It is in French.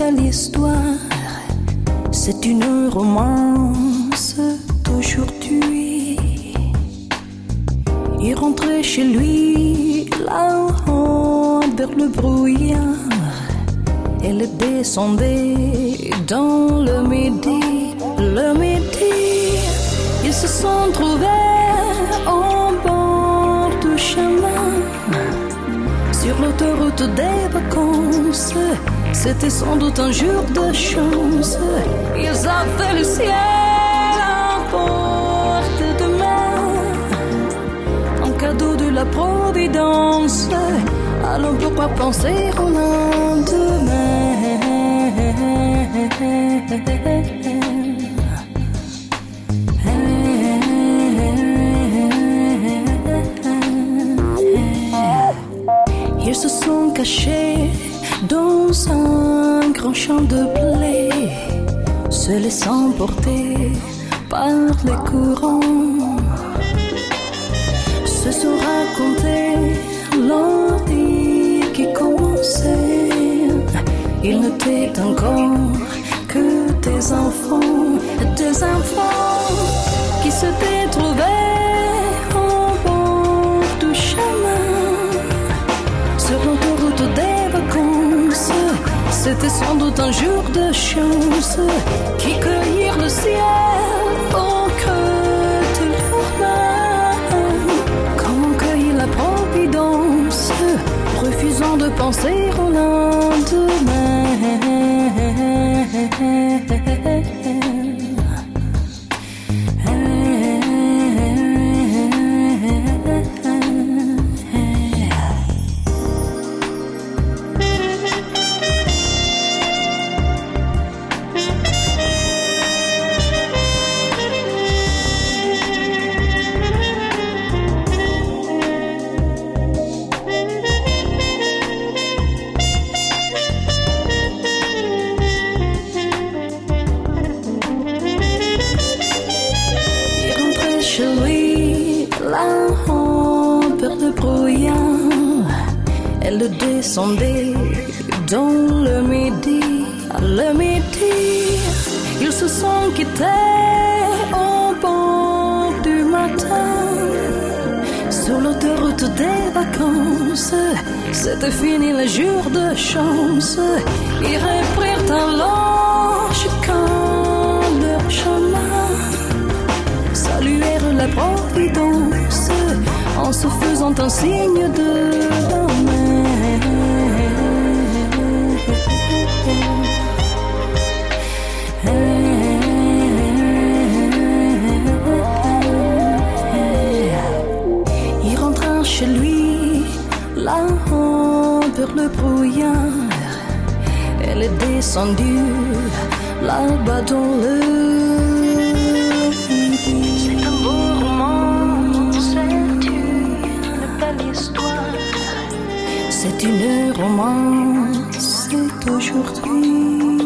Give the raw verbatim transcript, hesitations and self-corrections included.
belle histoire. C'est une romance d'aujourd'hui. Il rentrait chez lui là-haut vers le brouillard. Elle descendait dans le midi. Le midi, ils se sont trouvés au bord du chemin. Sur l'autoroute des vacances, c'était sans doute un jour de chance. Ils avaient le ciel à portée de main, un cadeau de la Providence. Alors pourquoi penser au lendemain? Ils se sont cachés dans un grand champ de blé, se laissant porter par les courants, se sont racontés l'ordi qui commençait. Ils n'étaient encore que des enfants, des enfants qui s'étaient trouvés au bord du chemin. Sur l'autoroute des vacances, c'était sans doute un jour de chance, qui cueillirent le ciel au creux de leurs mains, comme on cueillit la Providence, refusant de penser au lendemain. Elle descendait dans le midi. Le midi, ils se sont quittés au bord du matin. Sur l'autoroute des vacances, c'était fini le jour de chance. Ils reprirent alors chacun leur chemin, saluèrent la Providence en se faisant un signe de la main. Il rentra chez lui là-haut vers le brouillard. Elle est descendue là-bas dans le midi. C'est un beau roman, c'est une belle histoire. C'est une romance d'aujourd'hui.